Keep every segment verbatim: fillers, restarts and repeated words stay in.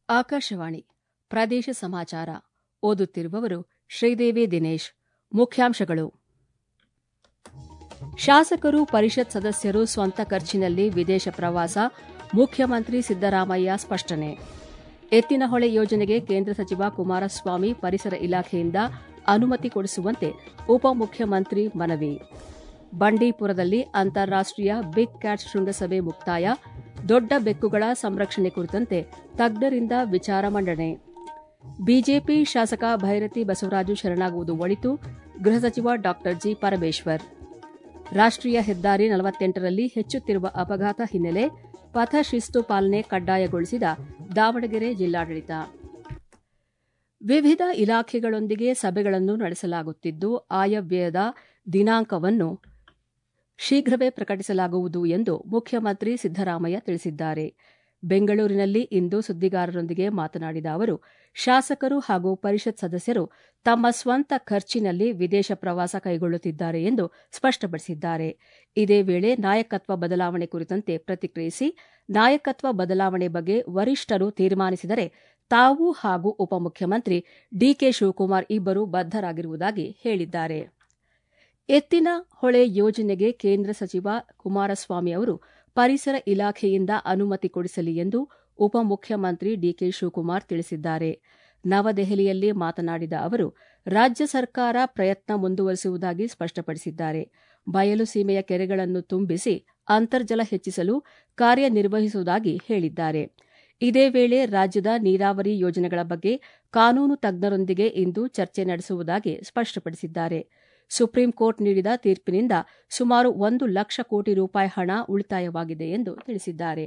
ಆಕಾಶವಾಣಿ ಪ್ರದೇಶ ಸಮಾಚಾರ ಓದುತ್ತಿರುವವರು ಶ್ರೀದೇವಿ ದಿನೇಶ್. ಮುಖ್ಯಾಂಶಗಳು: ಶಾಸಕರು, ಪರಿಷತ್ ಸದಸ್ಯರು ಸ್ವಂತ ಖರ್ಚಿನಲ್ಲಿ ವಿದೇಶ ಪ್ರವಾಸ, ಮುಖ್ಯಮಂತ್ರಿ ಸಿದ್ದರಾಮಯ್ಯ ಸ್ಪಷ್ಟನೆ. ಎತ್ತಿನಹೊಳೆ ಯೋಜನೆಗೆ ಕೇಂದ್ರ ಸಚಿವ ಕುಮಾರಸ್ವಾಮಿ ಪರಿಸರ ಇಲಾಖೆಯಿಂದ ಅನುಮತಿ ಕೊಡಿಸುವಂತೆ ಉಪಮುಖ್ಯಮಂತ್ರಿ ಮನವಿ. ಬಂಡೀಪುರದಲ್ಲಿ ಅಂತಾರಾಷ್ಟೀಯ ಬಿಗ್ ಕ್ಯಾಟ್ಸ್ ಶೃಂಗಸಭೆ ಮುಕ್ತಾಯ. ದೊಡ್ಡ ಬೆಕ್ಕುಗಳ ಸಂರಕ್ಷಣೆ ಕುರಿತಂತೆ ತಜ್ಞರಿಂದ ವಿಚಾರ ಮಂಡನೆ. ಬಿಜೆಪಿ ಶಾಸಕ ಭೈರತಿ ಬಸವರಾಜು ಶರಣಾಗುವುದು ಒಳಿತು, ಗೃಹ ಸಚಿವ ಡಾ ಜಿ ಪರಮೇಶ್ವರ್. ರಾಷ್ಟೀಯ ಹೆದ್ದಾರಿ ನಲವತ್ತೆಂಟರಲ್ಲಿ ಹೆಚ್ಚುತ್ತಿರುವ ಅಪಘಾತ ಹಿನ್ನೆಲೆ ಪಥ ಶಿಸ್ತು ಪಾಲನೆ ಕಡ್ಡಾಯಗೊಳಿಸಿದ ದಾವಣಗೆರೆ ಜಿಲ್ಲಾಡಳಿತ. ವಿವಿಧ ಇಲಾಖೆಗಳೊಂದಿಗೆ ಸಭೆಗಳನ್ನು ನಡೆಸಲಾಗುತ್ತಿದ್ದು, ಆಯವ್ಯಯದ ದಿನಾಂಕವನ್ನು ಶೀಘ್ರವೇ ಪ್ರಕಟಿಸಲಾಗುವುದು ಎಂದು ಮುಖ್ಯಮಂತ್ರಿ ಸಿದ್ದರಾಮಯ್ಯ ತಿಳಿಸಿದ್ದಾರೆ. ಬೆಂಗಳೂರಿನಲ್ಲಿ ಇಂದು ಸುದ್ದಿಗಾರರೊಂದಿಗೆ ಮಾತನಾಡಿದ ಅವರು, ಶಾಸಕರು ಹಾಗೂ ಪರಿಷತ್ ಸದಸ್ಯರು ತಮ್ಮ ಸ್ವಂತ ಖರ್ಚಿನಲ್ಲಿ ವಿದೇಶ ಪ್ರವಾಸ ಕೈಗೊಳ್ಳುತ್ತಿದ್ದಾರೆ ಎಂದು ಸ್ಪಷ್ಟಪಡಿಸಿದ್ದಾರೆ. ಇದೇ ವೇಳೆ ನಾಯಕತ್ವ ಬದಲಾವಣೆ ಕುರಿತಂತೆ ಪ್ರತಿಕ್ರಿಯಿಸಿ, ನಾಯಕತ್ವ ಬದಲಾವಣೆ ಬಗ್ಗೆ ವರಿಷ್ಠರು ತೀರ್ಮಾನಿಸಿದರೆ ತಾವು ಹಾಗೂ ಉಪಮುಖ್ಯಮಂತ್ರಿ ಡಿಕೆ ಶಿವಕುಮಾರ್ ಇಬ್ಬರೂ ಬದ್ದರಾಗಿರುವುದಾಗಿ ಹೇಳಿದ್ದಾರೆ. ಎತ್ತಿನ ಹೊಳೆ ಯೋಜನೆಗೆ ಕೇಂದ್ರ ಸಚಿವ ಕುಮಾರಸ್ವಾಮಿ ಅವರು ಪರಿಸರ ಇಲಾಖೆಯಿಂದ ಅನುಮತಿ ಕೊಡಿಸಲಿ ಎಂದು ಉಪಮುಖ್ಯಮಂತ್ರಿ ಡಿಕೆ ಶಿವಕುಮಾರ್ ತಿಳಿಸಿದ್ದಾರೆ. ನವದೆಹಲಿಯಲ್ಲಿ ಮಾತನಾಡಿದ ಅವರು, ರಾಜ್ಯ ಸರ್ಕಾರ ಪ್ರಯತ್ನ ಮುಂದುವರಿಸುವುದಾಗಿ ಸ್ಪಷ್ಟಪಡಿಸಿದ್ದಾರೆ. ಬಯಲು ಸೀಮೆಯ ಕೆರೆಗಳನ್ನು ತುಂಬಿಸಿ ಅಂತರ್ಜಲ ಹೆಚ್ಚಿಸಲು ಕಾರ್ಯನಿರ್ವಹಿಸುವುದಾಗಿ ಹೇಳಿದ್ದಾರೆ. ಇದೇ ವೇಳೆ ರಾಜ್ಯದ ನೀರಾವರಿ ಯೋಜನೆಗಳ ಬಗ್ಗೆ ಕಾನೂನು ತಜ್ಞರೊಂದಿಗೆ ಇಂದು ಚರ್ಚೆ ನಡೆಸುವುದಾಗಿ ಸ್ಪಷ್ಟಪಡಿಸಿದ್ದಾರೆ. ಸುಪ್ರೀಂ ಕೋರ್ಟ್ ನೀಡಿದ ತೀರ್ಪಿನಿಂದ ಸುಮಾರು ಒಂದು ಲಕ್ಷ ಕೋಟಿ ರೂಪಾಯಿ ಹಣ ಉಳಿತಾಯವಾಗಿದೆ ಎಂದು ತಿಳಿಸಿದ್ದಾರೆ.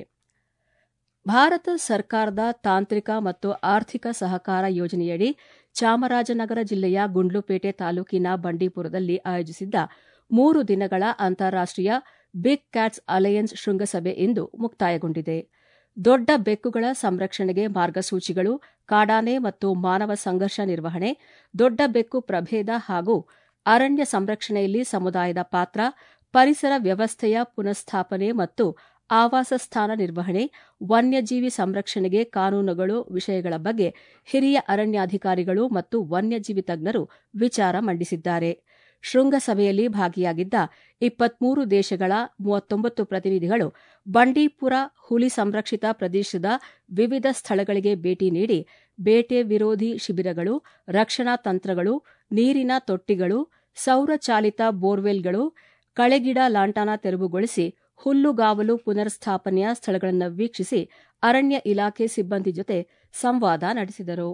ಭಾರತ ಸರ್ಕಾರದ ತಾಂತ್ರಿಕ ಮತ್ತು ಆರ್ಥಿಕ ಸಹಕಾರ ಯೋಜನೆಯಡಿ ಚಾಮರಾಜನಗರ ಜಿಲ್ಲೆಯ ಗುಂಡ್ಲುಪೇಟೆ ತಾಲೂಕಿನ ಬಂಡೀಪುರದಲ್ಲಿ ಆಯೋಜಿಸಿದ್ದ ಮೂರು ದಿನಗಳ ಅಂತಾರಾಷ್ಟೀಯ ಬಿಗ್ ಕ್ಯಾಟ್ಸ್ ಅಲಯನ್ಸ್ ಶೃಂಗಸಭೆ ಇಂದು ಮುಕ್ತಾಯಗೊಂಡಿದೆ. ದೊಡ್ಡ ಬೆಕ್ಕುಗಳ ಸಂರಕ್ಷಣೆಗೆ ಮಾರ್ಗಸೂಚಿಗಳು, ಕಾಡಾನೆ ಮತ್ತು ಮಾನವ ಸಂಘರ್ಷ ನಿರ್ವಹಣೆ, ದೊಡ್ಡ ಬೆಕ್ಕು ಪ್ರಭೇದ ಹಾಗೂ ಅರಣ್ಯ ಸಂರಕ್ಷಣೆಯಲ್ಲಿ ಸಮುದಾಯದ ಪಾತ್ರ, ಪರಿಸರ ವ್ಯವಸ್ಥೆಯ ಪುನಃಸ್ಥಾಪನೆ ಮತ್ತು ಆವಾಸ ಸ್ಥಾನ ನಿರ್ವಹಣೆ, ವನ್ಯಜೀವಿ ಸಂರಕ್ಷಣೆಗೆ ಕಾನೂನುಗಳು ವಿಷಯಗಳ ಬಗ್ಗೆ ಹಿರಿಯ ಅರಣ್ಯಾಧಿಕಾರಿಗಳು ಮತ್ತು ವನ್ಯಜೀವಿ ತಜ್ಞರು ವಿಚಾರ ಮಂಡಿಸಿದ್ದಾರೆ. ಶೃಂಗಸಭೆಯಲ್ಲಿ ಭಾಗಿಯಾಗಿದ್ದ ಇಪ್ಪತ್ಮೂರು ದೇಶಗಳ ಮೂವತ್ತೊಂಬತ್ತು ಪ್ರತಿನಿಧಿಗಳು ಬಂಡೀಪುರ ಹುಲಿ ಸಂರಕ್ಷಿತ ಪ್ರದೇಶದ ವಿವಿಧ ಸ್ಥಳಗಳಿಗೆ ಭೇಟಿ ನೀಡಿ ಬೇಟೆ ವಿರೋಧಿ ಶಿಬಿರಗಳು, ರಕ್ಷಣಾ ತಂತ್ರಗಳು, ನೀರಿನ ತೊಟ್ಟಿಗಳು, ಸೌರಚಾಲಿತ ಬೋರ್ವೆಲ್ಗಳು, ಕಳೆಗಿಡ ಲಾಂಟನ ತೆರವುಗೊಳಿಸಿ ಹುಲ್ಲುಗಾವಲು ಪುನರ್ಸ್ಥಾಪನೆಯ ಸ್ಥಳಗಳನ್ನು ವೀಕ್ಷಿಸಿ ಅರಣ್ಯ ಇಲಾಖೆ ಸಿಬ್ಬಂದಿ ಜೊತೆ ಸಂವಾದ ನಡೆಸಿದರು.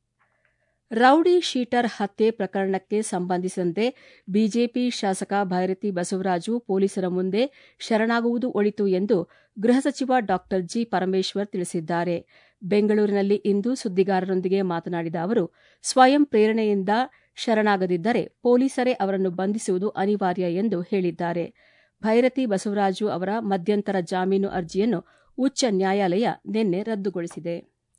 ರೌಡಿ ಶೀಟರ್ ಹತ್ಯೆ ಪ್ರಕರಣಕ್ಕೆ ಸಂಬಂಧಿಸಿದಂತೆ ಬಿಜೆಪಿ ಶಾಸಕ ಭೈರತಿ ಬಸವರಾಜು ಪೊಲೀಸರ ಮುಂದೆ ಶರಣಾಗುವುದು ಒಳಿತು ಎಂದು ಗೃಹ ಸಚಿವ ಡಾ ಜಿ ಪರಮೇಶ್ವರ್ ತಿಳಿಸಿದ್ದಾರೆ. ಬೆಂಗಳೂರಿನಲ್ಲಿ ಇಂದು ಸುದ್ದಿಗಾರರೊಂದಿಗೆ ಮಾತನಾಡಿದ ಅವರು, ಸ್ವಯಂ ಪ್ರೇರಣೆಯಿಂದ ಶರಣಾಗದಿದ್ದರೆ ಪೊಲೀಸರೇ ಅವರನ್ನು ಬಂಧಿಸುವುದು ಅನಿವಾರ್ಯ ಎಂದು ಹೇಳಿದ್ದಾರೆ. ಭೈರತಿ ಬಸವರಾಜು ಅವರ ಮಧ್ಯಂತರ ಜಾಮೀನು ಅರ್ಜಿಯನ್ನು ಉಚ್ಚ ನ್ಯಾಯಾಲಯ ನಿನ್ನೆ ರದ್ದುಗೊಳಿಸಿದೆ.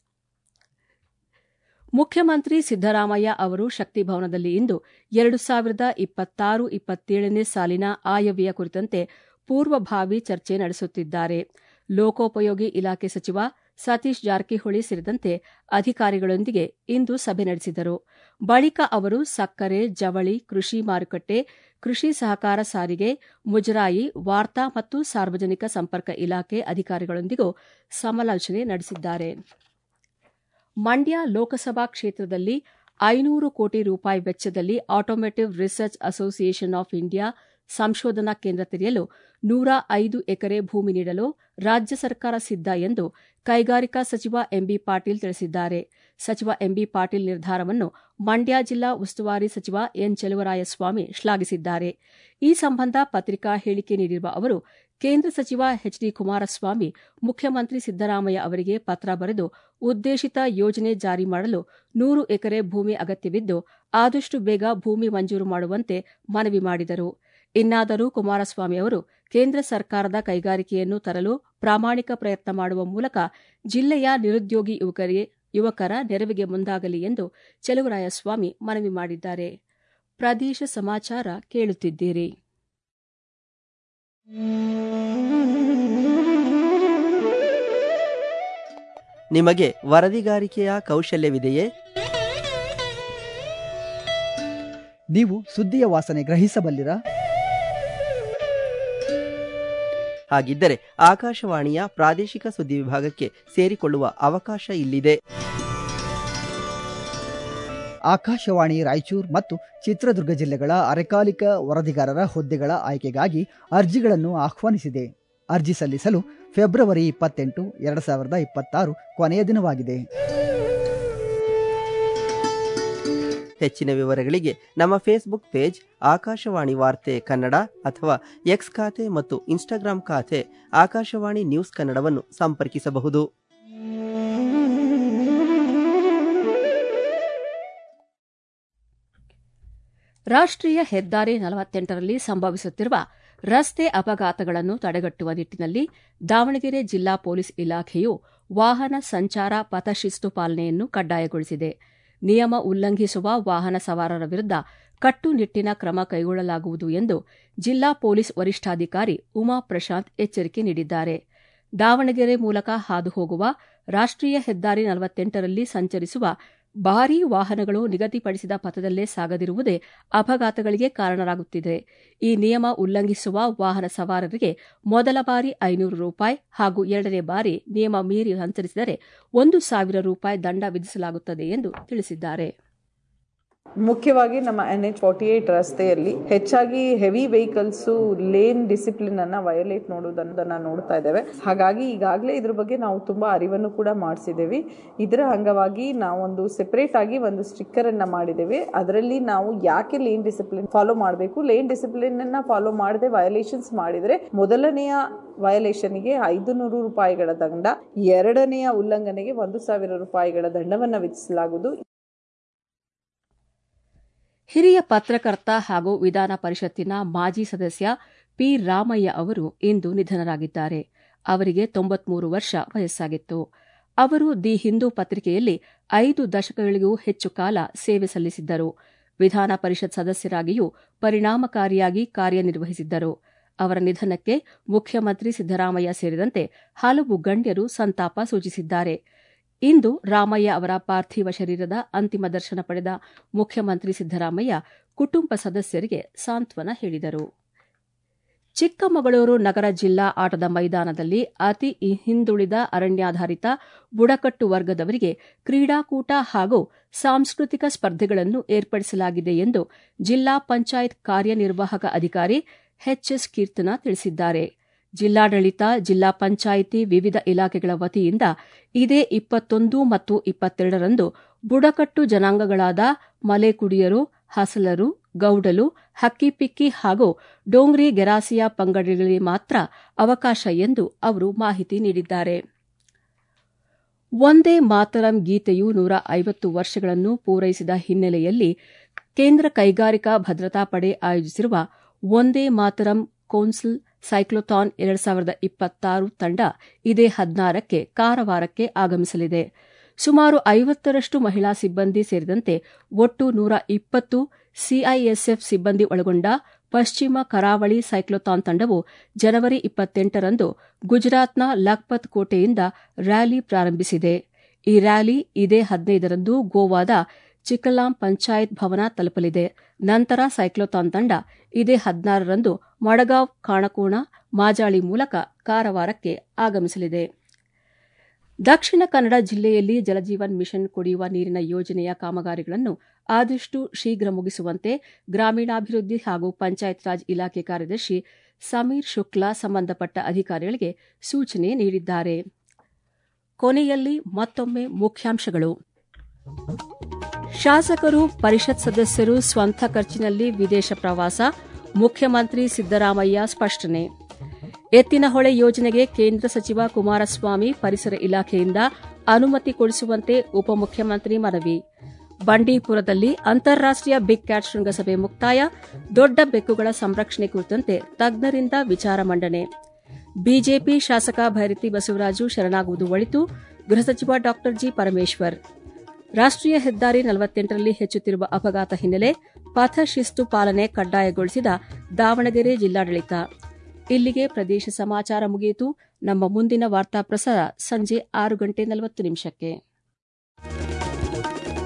ಮುಖ್ಯಮಂತ್ರಿ ಸಿದ್ದರಾಮಯ್ಯ ಅವರು ಶಕ್ತಿಭವನದಲ್ಲಿ ಇಂದು ಎರಡು ಸಾವಿರದ ಇಪ್ಪತ್ತಾರು ಇಪ್ಪತ್ತೇಳನೇ ಸಾಲಿನ ಆಯವ್ಯಯ ಕುರಿತಂತೆ ಪೂರ್ವಭಾವಿ ಚರ್ಚೆ ನಡೆಸುತ್ತಿದ್ದಾರೆ. ಲೋಕೋಪಯೋಗಿ ಇಲಾಖೆ ಸಚಿವ ಸತೀಶ್ ಜಾರಕಿಹೊಳಿ ಸೇರಿದಂತೆ ಅಧಿಕಾರಿಗಳೊಂದಿಗೆ ಇಂದು ಸಭೆ ನಡೆಸಿದರು. ಬಳಿಕ ಅವರು ಸಕ್ಕರೆ, ಜವಳಿ, ಕೃಷಿ ಮಾರುಕಟ್ಟೆ, ಕೃಷಿ ಸಹಕಾರ ಸಾರಿಗೆ, ಮುಜರಾಯಿ, ವಾರ್ತಾ ಮತ್ತು ಸಾರ್ವಜನಿಕ ಸಂಪರ್ಕ ಇಲಾಖೆ ಅಧಿಕಾರಿಗಳೊಂದಿಗೂ ಸಮಾಲೋಚನೆ ನಡೆಸಿದ್ದಾರೆ. ಮಂಡ್ಯ ಲೋಕಸಭಾ ಕ್ಷೇತ್ರದಲ್ಲಿ ಐನೂರು ಕೋಟಿ ರೂಪಾಯಿ ವೆಚ್ಚದಲ್ಲಿ automotive research association of India ಸಂಶೋಧನಾ ಕೇಂದ್ರ ತೆರೆಯಲು ನೂರ ಐದು ಎಕರೆ ಭೂಮಿ ನೀಡಲು ರಾಜ್ಯ ಸರ್ಕಾರ ಸಿದ್ಧ ಎಂದು ಕೈಗಾರಿಕಾ ಸಚಿವ ಎಂಬಿ ಪಾಟೀಲ್ ತಿಳಿಸಿದ್ದಾರೆ. ಸಚಿವ ಎಂಬಿ ಪಾಟೀಲ್ ನಿರ್ಧಾರವನ್ನು ಮಂಡ್ಯ ಜಿಲ್ಲಾ ಉಸ್ತುವಾರಿ ಸಚಿವ ಎನ್ ಚೆಲುವರಾಯಸ್ವಾಮಿ ಶ್ಲಾಘಿಸಿದ್ದಾರೆ. ಈ ಸಂಬಂಧ ಪತ್ರಿಕಾ ಹೇಳಿಕೆ ನೀಡಿರುವ ಅವರು, ಕೇಂದ್ರ ಸಚಿವ ಎಚ್ ಡಿ ಕುಮಾರಸ್ವಾಮಿ ಮುಖ್ಯಮಂತ್ರಿ ಸಿದ್ದರಾಮಯ್ಯ ಅವರಿಗೆ ಪತ್ರ ಬರೆದು ಉದ್ದೇಶಿತ ಯೋಜನೆ ಜಾರಿ ಮಾಡಲು ನೂರು ಎಕರೆ ಭೂಮಿ ಅಗತ್ಯವಿದ್ದು, ಆದಷ್ಟು ಬೇಗ ಭೂಮಿ ಮಂಜೂರು ಮಾಡುವಂತೆ ಮನವಿ ಮಾಡಿದರು. ಇನ್ನಾದರೂ ಕುಮಾರಸ್ವಾಮಿ ಅವರು ಕೇಂದ್ರ ಸರ್ಕಾರದ ಕೈಗಾರಿಕೆಯನ್ನು ತರಲು ಪ್ರಾಮಾಣಿಕ ಪ್ರಯತ್ನ ಮಾಡುವ ಮೂಲಕ ಜಿಲ್ಲೆಯ ನಿರುದ್ಯೋಗಿ ಯುವಕರ ನೆರವಿಗೆ ಮುಂದಾಗಲಿ ಎಂದು ಚೆಲುವರಾಯಸ್ವಾಮಿ ಮನವಿ ಮಾಡಿದ್ದಾರೆ. ಪ್ರದೇಶ ಸಮಾಚಾರ ಕೇಳುತ್ತಿದ್ದೀರಿ. ನಿಮಗೆ ವರದಿಗಾರಿಕೆಯ ಕೌಶಲ್ಯವಿದೆಯೇ? ನೀವು ಸುದ್ದಿಯ ವಾಸನೆ ಗ್ರಹಿಸಬಲ್ಲಿರಾ? ಹಾಗಿದ್ದರೆ ಆಕಾಶವಾಣಿಯ ಪ್ರಾದೇಶಿಕ ಸುದ್ದಿ ವಿಭಾಗಕ್ಕೆ ಸೇರಿಕೊಳ್ಳುವ ಅವಕಾಶ ಇಲ್ಲಿದೆ. ಆಕಾಶವಾಣಿ ರಾಯಚೂರು ಮತ್ತು ಚಿತ್ರದುರ್ಗ ಜಿಲ್ಲೆಗಳ ಅರೆಕಾಲಿಕ ವರದಿಗಾರರ ಹುದ್ದೆಗಳ ಆಯ್ಕೆಗಾಗಿ ಅರ್ಜಿಗಳನ್ನು ಆಹ್ವಾನಿಸಿದೆ. ಅರ್ಜಿ ಸಲ್ಲಿಸಲು ಫೆಬ್ರವರಿ ಇಪ್ಪತ್ತೆಂಟು ಎರಡು ಸಾವಿರದ ಇಪ್ಪತ್ತಾರು ಕೊನೆಯ ದಿನವಾಗಿದೆ. ಹೆಚ್ಚಿನ ವಿವರಗಳಿಗೆ ನಮ್ಮ ಫೇಸ್ಬುಕ್ ಪೇಜ್ ಆಕಾಶವಾಣಿ ವಾರ್ತೆ ಕನ್ನಡ ಅಥವಾ ಎಕ್ಸ್ ಖಾತೆ ಮತ್ತು ಇನ್ಸ್ಟಾಗ್ರಾಂ ಖಾತೆ ಆಕಾಶವಾಣಿ ನ್ಯೂಸ್ ಕನ್ನಡವನ್ನು ಸಂಪರ್ಕಿಸಬಹುದು. ರಾಷ್ಟ್ರೀಯ ಹೆದ್ದಾರಿ ನಲವತ್ತೆಂಟರಲ್ಲಿ ಸಂಭವಿಸುತ್ತಿರುವ ರಸ್ತೆ ಅಪಘಾತಗಳನ್ನು ತಡೆಗಟ್ಟುವ ನಿಟ್ಟಿನಲ್ಲಿ ದಾವಣಗೆರೆ ಜಿಲ್ಲಾ ಪೊಲೀಸ್ ಇಲಾಖೆಯು ವಾಹನ ಸಂಚಾರ ಪಥಶಿಸ್ತು ಪಾಲನೆಯನ್ನು ಕಡ್ಡಾಯಗೊಳಿಸಿದೆ. ನಿಯಮ ಉಲ್ಲಂಘಿಸುವ ವಾಹನ ಸವಾರರ ವಿರುದ್ಧ ಕಟ್ಟುನಿಟ್ಟಿನ ಕ್ರಮ ಕೈಗೊಳ್ಳಲಾಗುವುದು ಎಂದು ಜಿಲ್ಲಾ ಪೊಲೀಸ್ ವರಿಷ್ಠಾಧಿಕಾರಿ ಉಮಾ ಪ್ರಶಾಂತ್ ಎಚ್ಚರಿಕೆ ನೀಡಿದ್ದಾರೆ. ದಾವಣಗೆರೆ ಮೂಲಕ ಹಾದು ಹೋಗುವ ರಾಷ್ಟ್ರೀಯ ಹೆದ್ದಾರಿ ನಲವತ್ತೆಂಟರಲ್ಲಿ ಸಂಚರಿಸುವ ಭಾರೀ ವಾಹನಗಳು ನಿಗದಿಪಡಿಸಿದ ಪಥದಲ್ಲೇ ಸಾಗದಿರುವುದೇ ಅಪಘಾತಗಳಿಗೆ ಕಾರಣರಾಗುತ್ತಿದೆ. ಈ ನಿಯಮ ಉಲ್ಲಂಘಿಸುವ ವಾಹನ ಸವಾರರಿಗೆ ಮೊದಲ ಬಾರಿ ಐನೂರು ರೂಪಾಯಿ ಹಾಗೂ ಎರಡನೇ ಬಾರಿ ನಿಯಮ ಮೀರಿ ಸಂಚರಿಸಿದರೆ ಒಂದು ಸಾವಿರ ರೂಪಾಯಿ ದಂಡ ವಿಧಿಸಲಾಗುತ್ತದೆ ಎಂದು ತಿಳಿಸಿದ್ದಾರೆ. ಮುಖ್ಯವಾಗಿ ನಮ್ಮ ಎನ್ ಎಚ್ ಫಾರ್ಟಿ ಏಟ್ ರಸ್ತೆಯಲ್ಲಿ ಹೆಚ್ಚಾಗಿ ಹೆವಿ ವೆಹಿಕಲ್ಸು ಲೇನ್ ಡಿಸಿಪ್ಲಿನ್ ಅನ್ನ ವಯೋಲೇಟ್ ಮಾಡೋದನ್ನ ನೋಡ್ತಾ ಇದ್ದೇವೆ. ಹಾಗಾಗಿ ಈಗಾಗಲೇ ಇದ್ರ ಬಗ್ಗೆ ನಾವು ತುಂಬಾ ಅರಿವನ್ನು ಕೂಡ ಮಾಡಿಸಿದ್ದೇವೆ. ಇದರ ಅಂಗವಾಗಿ ನಾವೊಂದು ಸೆಪರೇಟ್ ಆಗಿ ಒಂದು ಸ್ಟಿಕ್ಕರ್ ಅನ್ನ ಮಾಡಿದ್ದೇವೆ. ಅದರಲ್ಲಿ ನಾವು ಯಾಕೆ ಲೇನ್ ಡಿಸಿಪ್ಲಿನ್ ಫಾಲೋ ಮಾಡಬೇಕು, ಲೇನ್ ಡಿಸಿಪ್ಲಿನ್ ಅನ್ನ ಫಾಲೋ ಮಾಡದೆ ವಯೋಲೇಷನ್ಸ್ ಮಾಡಿದರೆ ಮೊದಲನೆಯ ವಯೋಲೇಷನ್ಗೆ ಐದು ನೂರು ರೂಪಾಯಿಗಳ ದಂಡ, ಎರಡನೆಯ ಉಲ್ಲಂಘನೆಗೆ ಒಂದು ಸಾವಿರ ರೂಪಾಯಿಗಳ ದಂಡವನ್ನು ವಿಧಿಸಲಾಗುವುದು. ಹಿರಿಯ ಪತ್ರಕರ್ತ ಹಾಗೂ ವಿಧಾನ ಪರಿಷತ್ತಿನ ಮಾಜಿ ಸದಸ್ಯ ಪಿ ರಾಮಯ್ಯ ಅವರು ಇಂದು ನಿಧನರಾಗಿದ್ದಾರೆ. ಅವರಿಗೆ ತೊಂಬತ್ಮೂರು ವರ್ಷ ವಯಸ್ಸಾಗಿತ್ತು. ಅವರು ದಿ ಹಿಂದೂ ಪತ್ರಿಕೆಯಲ್ಲಿ ಐದು ದಶಕಗಳಿಗೂ ಹೆಚ್ಚು ಕಾಲ ಸೇವೆ ಸಲ್ಲಿಸಿದ್ದರು. ವಿಧಾನ ಪರಿಷತ್ ಸದಸ್ಯರಾಗಿಯೂ ಪರಿಣಾಮಕಾರಿಯಾಗಿ ಕಾರ್ಯನಿರ್ವಹಿಸಿದ್ದರು. ಅವರ ನಿಧನಕ್ಕೆ ಮುಖ್ಯಮಂತ್ರಿ ಸಿದ್ದರಾಮಯ್ಯ ಸೇರಿದಂತೆ ಹಲವು ಗಣ್ಯರು ಸಂತಾಪ ಸೂಚಿಸಿದ್ದಾರೆ. ಇಂದು ರಾಮಯ್ಯ ಅವರ ಪಾರ್ಥಿವ ಶರೀರದ ಅಂತಿಮ ದರ್ಶನ ಪಡೆದ ಮುಖ್ಯಮಂತ್ರಿ ಸಿದ್ದರಾಮಯ್ಯ ಕುಟುಂಬ ಸದಸ್ಯರಿಗೆ ಸಾಂತ್ವನ ಹೇಳಿದರು. ಚಿಕ್ಕಮಗಳೂರು ನಗರ ಜಿಲ್ಲಾ ಆಟದ ಮೈದಾನದಲ್ಲಿ ಅತಿ ಹಿಂದುಳಿದ ಅರಣ್ಯಾಧಾರಿತ ಬುಡಕಟ್ಟು ವರ್ಗದವರಿಗೆ ಕ್ರೀಡಾಕೂಟ ಹಾಗೂ ಸಾಂಸ್ಕೃತಿಕ ಸ್ಪರ್ಧೆಗಳನ್ನು ಏರ್ಪಡಿಸಲಾಗಿದೆ ಎಂದು ಜಿಲ್ಲಾ ಪಂಚಾಯತ್ ಕಾರ್ಯನಿರ್ವಾಹಕ ಅಧಿಕಾರಿ ಎಚ್ಎಸ್ ಕೀರ್ತನ ತಿಳಿಸಿದ್ದಾರೆ. ಜಿಲ್ಲಾಡಳಿತ, ಜಿಲ್ಲಾ ಪಂಚಾಯಿತಿ, ವಿವಿಧ ಇಲಾಖೆಗಳ ವತಿಯಿಂದ ಇದೇ ಇಪ್ಪತ್ತೊಂದು ಮತ್ತು ಇಪ್ಪತ್ತೆರಡರಂದು ಬುಡಕಟ್ಟು ಜನಾಂಗಗಳಾದ ಮಲೆಕುಡಿಯರು, ಹಸಲರು, ಗೌಡಲು, ಹಕ್ಕಿಪಿಕ್ಕಿ ಹಾಗೂ ಡೋಂಗ್ರಿ ಗೆರಾಸಿಯಾ ಪಂಗಡಗಳಿಗೆ ಮಾತ್ರ ಅವಕಾಶ ಎಂದು ಅವರು ಮಾಹಿತಿ ನೀಡಿದ್ದಾರೆ. ವಂದೇ ಮಾತರಂ ಗೀತೆಯು ನೂರ ಐವತ್ತು ವರ್ಷಗಳನ್ನು ಪೂರೈಸಿದ ಹಿನ್ನೆಲೆಯಲ್ಲಿ ಕೇಂದ್ರ ಕೈಗಾರಿಕಾ ಭದ್ರತಾ ಪಡೆ ಆಯೋಜಿಸಿರುವ ವಂದೇ ಮಾತರಂ ಕೌನ್ಸಿಲ್ ಸೈಕ್ಲೋಥಾನ್ ಎರಡು ಸಾವಿರದ ಇಪ್ಪತ್ತಾರು ತಂಡ ಇದೇ ಹದಿನಾರಕ್ಕೆ ಕಾರವಾರಕ್ಕೆ ಆಗಮಿಸಲಿದೆ. ಸುಮಾರು ಐವತ್ತರಷ್ಟು ಮಹಿಳಾ ಸಿಬ್ಬಂದಿ ಸೇರಿದಂತೆ ಒಟ್ಟು ನೂರ ಇಪ್ಪತ್ತು ಸಿಐಎಸ್ಎಫ್ ಸಿಬ್ಬಂದಿ ಒಳಗೊಂಡ ಪಶ್ಚಿಮ ಕರಾವಳಿ ಸೈಕ್ಲೋಥಾನ್ ತಂಡವು ಜನವರಿ ಇಪ್ಪತ್ತೆಂಟರಂದು ಗುಜರಾತ್ನ ಲಖ್ಪತ್ ಕೋಟೆಯಿಂದ ರ್ಯಾಲಿ ಪ್ರಾರಂಭಿಸಿದೆ. ಈ ರ್ಯಾಲಿ ಇದೇ ಹದಿನೈದರಂದು ಗೋವಾದ ಚಿಕ್ಕಲಾಂ ಪಂಚಾಯತ್ ಭವನ ತಲುಪಲಿದೆ. ನಂತರ ಸೈಕ್ಲೋಥಾನ್ ತಂಡ ಇದೇ ಹದಿನಾರರಂದು ಮಡಗಾಂವ್, ಕಾಣಕೋಣ, ಮಾಜಾಳಿ ಮೂಲಕ ಕಾರವಾರಕ್ಕೆ ಆಗಮಿಸಲಿದೆ. ದಕ್ಷಿಣ ಕನ್ನಡ ಜಿಲ್ಲೆಯಲ್ಲಿ ಜಲಜೀವನ್ ಮಿಷನ್ ಕುಡಿಯುವ ನೀರಿನ ಯೋಜನೆಯ ಕಾಮಗಾರಿಗಳನ್ನು ಆದಷ್ಟು ಶೀಘ್ರ ಮುಗಿಸುವಂತೆ ಗ್ರಾಮೀಣಾಭಿವೃದ್ಧಿ ಹಾಗೂ ಪಂಚಾಯತ್ ರಾಜ್ ಇಲಾಖೆ ಕಾರ್ಯದರ್ಶಿ ಸಮೀರ್ ಶುಕ್ಲಾ ಸಂಬಂಧಪಟ್ಟ ಅಧಿಕಾರಿಗಳಿಗೆ ಸೂಚನೆ ನೀಡಿದ್ದಾರೆ. ಕೊನೆಯಲ್ಲಿ ಮತ್ತೊಮ್ಮೆ ಮುಖ್ಯಾಂಶಗಳು. ಶಾಸಕರು, ಪರಿಷತ್ ಸದಸ್ಯರು ಸ್ವಂತ ಖರ್ಚಿನಲ್ಲಿ ವಿದೇಶ ಪ್ರವಾಸ, ಮುಖ್ಯಮಂತ್ರಿ ಸಿದ್ದರಾಮಯ್ಯ ಸ್ಪಷ್ಟನೆ. ಎತ್ತಿನಹೊಳೆ ಯೋಜನೆಗೆ ಕೇಂದ್ರ ಸಚಿವ ಕುಮಾರಸ್ವಾಮಿ ಪರಿಸರ ಇಲಾಖೆಯಿಂದ ಅನುಮತಿ ಕೊಡಿಸುವಂತೆ ಉಪಮುಖ್ಯಮಂತ್ರಿ ಮನವಿ. ಬಂಡೀಪುರದಲ್ಲಿ ಅಂತಾರಾಷ್ಟೀಯ ಬಿಗ್ ಕ್ಯಾಟ್ ಶೃಂಗಸಭೆ ಮುಕ್ತಾಯ, ದೊಡ್ಡ ಬೆಕ್ಕುಗಳ ಸಂರಕ್ಷಣೆ ಕುರಿತಂತೆ ತಜ್ಞರಿಂದ ವಿಚಾರ ಮಂಡನೆ. ಬಿಜೆಪಿ ಶಾಸಕ ಭೈರತಿ ಬಸವರಾಜು ಶರಣಾಗುವುದು ಒಳಿತು, ಗೃಹ ಸಚಿವ ಡಾ ಜಿ ಪರಮೇಶ್ವರ್. ರಾಷ್ಟ್ರೀಯ ಹೆದ್ದಾರಿ ನಲವತ್ತೆಂಟರಲ್ಲಿ ಹೆಚ್ಚುತ್ತಿರುವ ಅಪಘಾತ ಹಿನ್ನೆಲೆ ಪಥ ಶಿಸ್ತು ಪಾಲನೆ ಕಡ್ಡಾಯಗೊಳಿಸಿದ ದಾವಣಗೆರೆ ಜಿಲ್ಲಾಡಳಿತ. ಇಲ್ಲಿಗೆ ಪ್ರದೇಶ ಸಮಾಚಾರ ಮುಗಿಯಿತು. ನಮ್ಮ ಮುಂದಿನ ವಾರ್ತಾ ಪ್ರಸಾರ ಸಂಜೆ ಆರು ಗಂಟೆ ನಲವತ್ತು ನಿಮಿಷಕ್ಕೆ.